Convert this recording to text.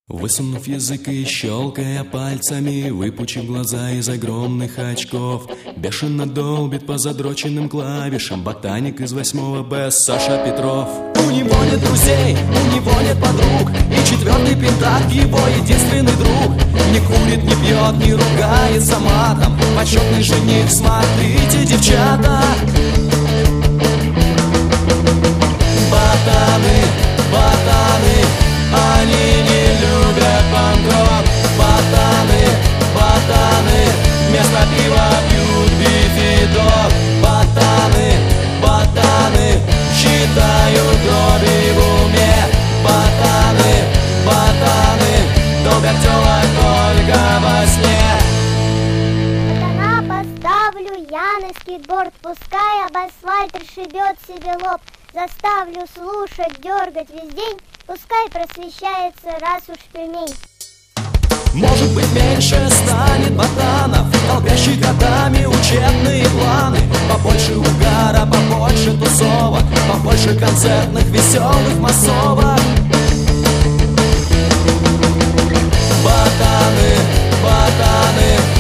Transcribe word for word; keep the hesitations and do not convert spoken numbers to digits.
Высунув язык и щелкая пальцами, выпучив глаза из огромных очков, бешено долбит по задроченным клавишам ботаник из восьмого Б Саша Петров. У него нет друзей, у него нет подруг, и четвертый пентакт его единственный друг. Не курит, не пьет, не ругается матом, почетный жених, смотрите, девчата. Ботаны, ботаны, они не любят панк-рок. Ботаны, ботаны, вместо пива пьют бифидок. Ботаны, ботаны, считают дроби в уме. Ботаны, ботаны, долбят тёлок только во сне. Ботана поставлю я на скейтборд, пускай об асфальт расшибет себе лоб. Заставлю слушать, дергать весь день, пускай просвещается, раз уж пельмень. Может быть, меньше станет ботанов, толкающих годами учебные планы. Побольше угара, побольше тусовок, побольше концертных веселых массовок. Ботаны, ботаны,